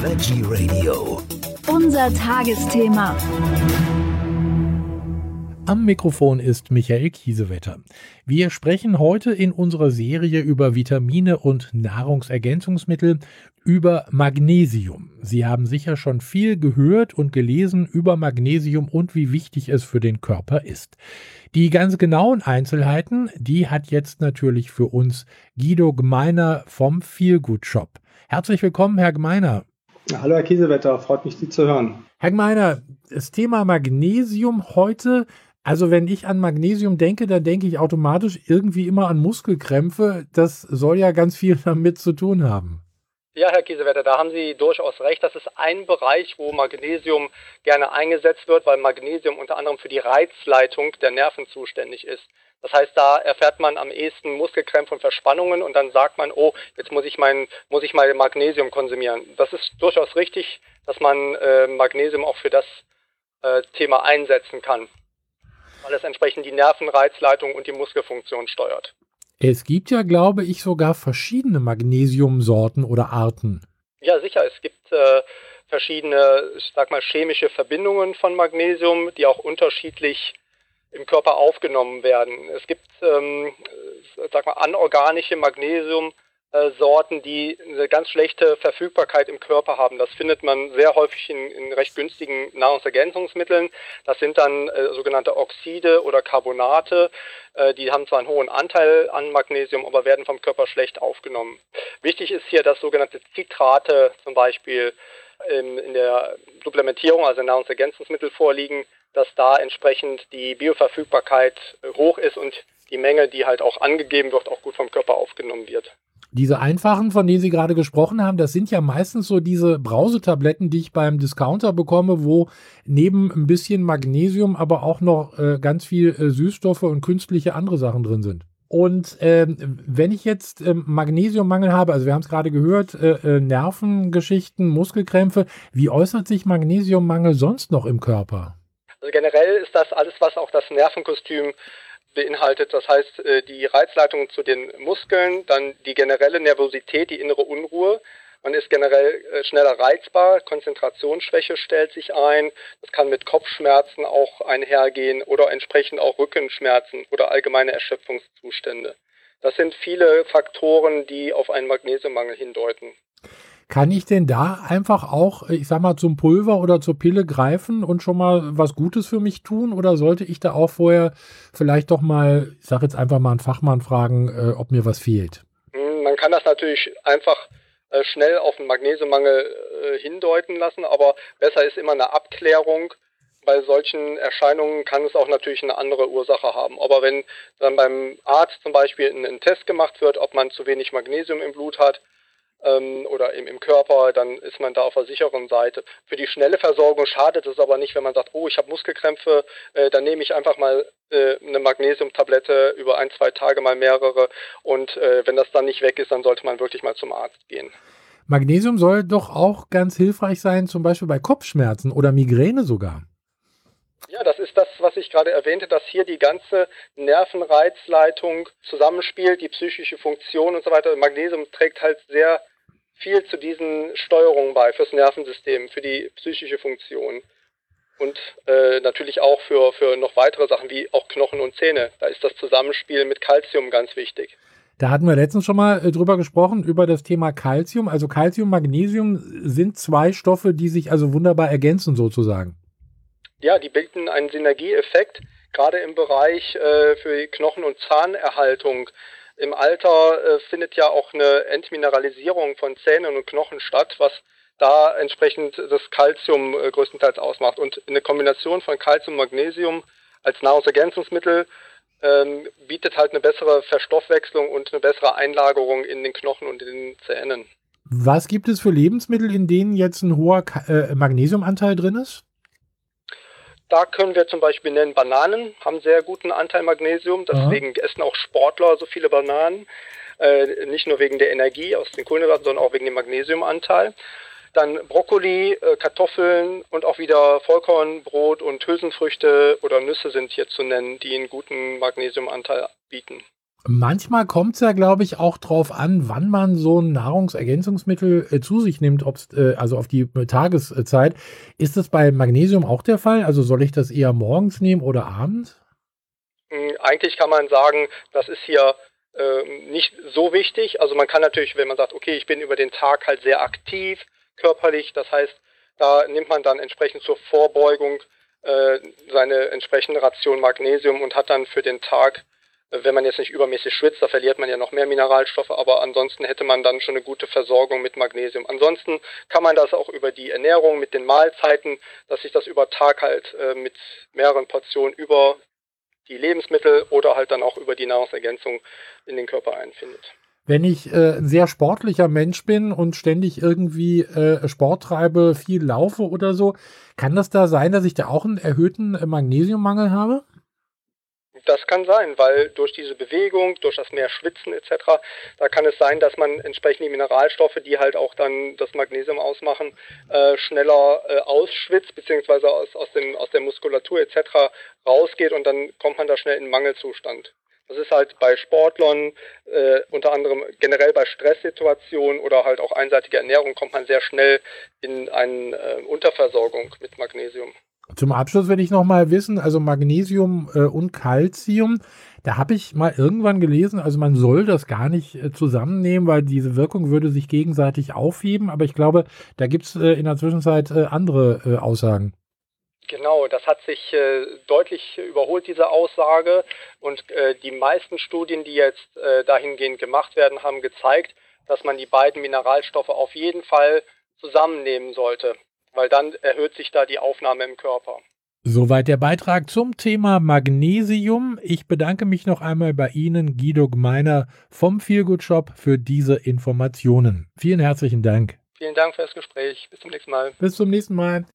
Veggie Radio. Unser Tagesthema. Am Mikrofon ist Michael Kiesewetter. Wir sprechen heute in unserer Serie über Vitamine und Nahrungsergänzungsmittel über Magnesium. Sie haben sicher schon viel gehört und gelesen über Magnesium und wie wichtig es für den Körper ist. Die ganz genauen Einzelheiten, die hat jetzt natürlich für uns Guido Gmeiner vom Feelgood Shop. Herzlich willkommen, Herr Gmeiner. Hallo Herr Kiesewetter, freut mich, Sie zu hören. Herr Gmeiner, das Thema Magnesium heute, also wenn ich an Magnesium denke, dann denke ich automatisch irgendwie immer an Muskelkrämpfe. Das soll ja ganz viel damit zu tun haben. Ja, Herr Kiesewetter, da haben Sie durchaus recht. Das ist ein Bereich, wo Magnesium gerne eingesetzt wird, weil Magnesium unter anderem für die Reizleitung der Nerven zuständig ist. Das heißt, da erfährt man am ehesten Muskelkrämpfe und Verspannungen und dann sagt man, oh, jetzt muss ich mal Magnesium konsumieren. Das ist durchaus richtig, dass man Magnesium auch für das Thema einsetzen kann, weil es entsprechend die Nervenreizleitung und die Muskelfunktion steuert. Es gibt ja, glaube ich, sogar verschiedene Magnesiumsorten oder Arten. Ja, sicher. Es gibt verschiedene, ich sag mal, chemische Verbindungen von Magnesium, die auch unterschiedlich im Körper aufgenommen werden. Es gibt, anorganische Magnesiumsorten, die eine ganz schlechte Verfügbarkeit im Körper haben. Das findet man sehr häufig in recht günstigen Nahrungsergänzungsmitteln. Das sind dann sogenannte Oxide oder Carbonate. Die haben zwar einen hohen Anteil an Magnesium, aber werden vom Körper schlecht aufgenommen. Wichtig ist hier, dass sogenannte Citrate zum Beispiel in der Supplementierung, also Nahrungsergänzungsmittel vorliegen, dass da entsprechend die Bioverfügbarkeit hoch ist und die Menge, die halt auch angegeben wird, auch gut vom Körper aufgenommen wird. Diese einfachen, von denen Sie gerade gesprochen haben, das sind ja meistens so diese Brausetabletten, die ich beim Discounter bekomme, wo neben ein bisschen Magnesium aber auch noch ganz viel Süßstoffe und künstliche andere Sachen drin sind. Und wenn ich jetzt Magnesiummangel habe, also wir haben es gerade gehört, Nervengeschichten, Muskelkrämpfe, wie äußert sich Magnesiummangel sonst noch im Körper? Also generell ist das alles, was auch das Nervenkostüm beinhaltet. Das heißt, die Reizleitung zu den Muskeln, dann die generelle Nervosität, die innere Unruhe. Man ist generell schneller reizbar, Konzentrationsschwäche stellt sich ein. Das kann mit Kopfschmerzen auch einhergehen oder entsprechend auch Rückenschmerzen oder allgemeine Erschöpfungszustände. Das sind viele Faktoren, die auf einen Magnesiummangel hindeuten. Kann ich denn da einfach auch, ich sag mal, zum Pulver oder zur Pille greifen und schon mal was Gutes für mich tun? Oder sollte ich da auch vorher vielleicht doch mal, ich sag jetzt einfach mal einen Fachmann fragen, ob mir was fehlt? Man kann das natürlich einfach schnell auf einen Magnesiummangel hindeuten lassen, aber besser ist immer eine Abklärung. Bei solchen Erscheinungen kann es auch natürlich eine andere Ursache haben. Aber wenn dann beim Arzt zum Beispiel ein Test gemacht wird, ob man zu wenig Magnesium im Blut hat, oder im Körper, dann ist man da auf der sicheren Seite. Für die schnelle Versorgung schadet es aber nicht, wenn man sagt, oh, ich habe Muskelkrämpfe, dann nehme ich einfach mal eine Magnesiumtablette über 1-2 Tage mal mehrere und wenn das dann nicht weg ist, dann sollte man wirklich mal zum Arzt gehen. Magnesium soll doch auch ganz hilfreich sein, zum Beispiel bei Kopfschmerzen oder Migräne sogar. Ja, das ist das, was ich gerade erwähnte, dass hier die ganze Nervenreizleitung zusammenspielt, die psychische Funktion und so weiter. Magnesium trägt halt sehr viel zu diesen Steuerungen bei, fürs Nervensystem, für die psychische Funktion und natürlich auch für noch weitere Sachen wie auch Knochen und Zähne. Da ist das Zusammenspiel mit Calcium ganz wichtig. Da hatten wir letztens schon mal drüber gesprochen, über das Thema Calcium. Also Calcium, Magnesium sind zwei Stoffe, die sich also wunderbar ergänzen sozusagen. Ja, die bilden einen Synergieeffekt, gerade im Bereich für Knochen- und Zahnerhaltung. Im Alter findet ja auch eine Entmineralisierung von Zähnen und Knochen statt, was da entsprechend das Calcium größtenteils ausmacht. Und eine Kombination von Calcium und Magnesium als Nahrungsergänzungsmittel bietet halt eine bessere Verstoffwechslung und eine bessere Einlagerung in den Knochen und in den Zähnen. Was gibt es für Lebensmittel, in denen jetzt ein hoher Magnesiumanteil drin ist? Da können wir zum Beispiel nennen, Bananen haben sehr guten Anteil Magnesium, deswegen essen auch Sportler so viele Bananen. Nicht nur wegen der Energie aus den Kohlenhydraten, sondern auch wegen dem Magnesiumanteil. Dann Brokkoli, Kartoffeln und auch wieder Vollkornbrot und Hülsenfrüchte oder Nüsse sind hier zu nennen, die einen guten Magnesiumanteil bieten. Manchmal kommt es ja, glaube ich, auch drauf an, wann man so ein Nahrungsergänzungsmittel zu sich nimmt, also auf die Tageszeit. Ist das bei Magnesium auch der Fall? Also soll ich das eher morgens nehmen oder abends? Eigentlich kann man sagen, das ist hier nicht so wichtig. Also man kann natürlich, wenn man sagt, okay, ich bin über den Tag halt sehr aktiv körperlich, das heißt, da nimmt man dann entsprechend zur Vorbeugung seine entsprechende Ration Magnesium und hat dann für den Tag, wenn man jetzt nicht übermäßig schwitzt, da verliert man ja noch mehr Mineralstoffe, aber ansonsten hätte man dann schon eine gute Versorgung mit Magnesium. Ansonsten kann man das auch über die Ernährung mit den Mahlzeiten, dass sich das über Tag halt mit mehreren Portionen über die Lebensmittel oder halt dann auch über die Nahrungsergänzung in den Körper einfindet. Wenn ich ein sehr sportlicher Mensch bin und ständig irgendwie Sport treibe, viel laufe oder so, kann das da sein, dass ich da auch einen erhöhten Magnesiummangel habe? Das kann sein, weil durch diese Bewegung, durch das mehr Schwitzen etc., da kann es sein, dass man entsprechend die Mineralstoffe, die halt auch dann das Magnesium ausmachen, schneller ausschwitzt, beziehungsweise aus der Muskulatur etc. rausgeht und dann kommt man da schnell in Mangelzustand. Das ist halt bei Sportlern, unter anderem generell bei Stresssituationen oder halt auch einseitiger Ernährung, kommt man sehr schnell in eine Unterversorgung mit Magnesium. Zum Abschluss will ich noch mal wissen, also Magnesium und Calcium, da habe ich mal irgendwann gelesen, also man soll das gar nicht zusammennehmen, weil diese Wirkung würde sich gegenseitig aufheben, aber ich glaube, da gibt es in der Zwischenzeit andere Aussagen. Genau, das hat sich deutlich überholt, diese Aussage. Und die meisten Studien, die jetzt dahingehend gemacht werden, haben gezeigt, dass man die beiden Mineralstoffe auf jeden Fall zusammennehmen sollte, weil dann erhöht sich da die Aufnahme im Körper. Soweit der Beitrag zum Thema Magnesium. Ich bedanke mich noch einmal bei Ihnen, Guido Gmeiner vom Feelgood Shop, für diese Informationen. Vielen herzlichen Dank. Vielen Dank für das Gespräch. Bis zum nächsten Mal. Bis zum nächsten Mal.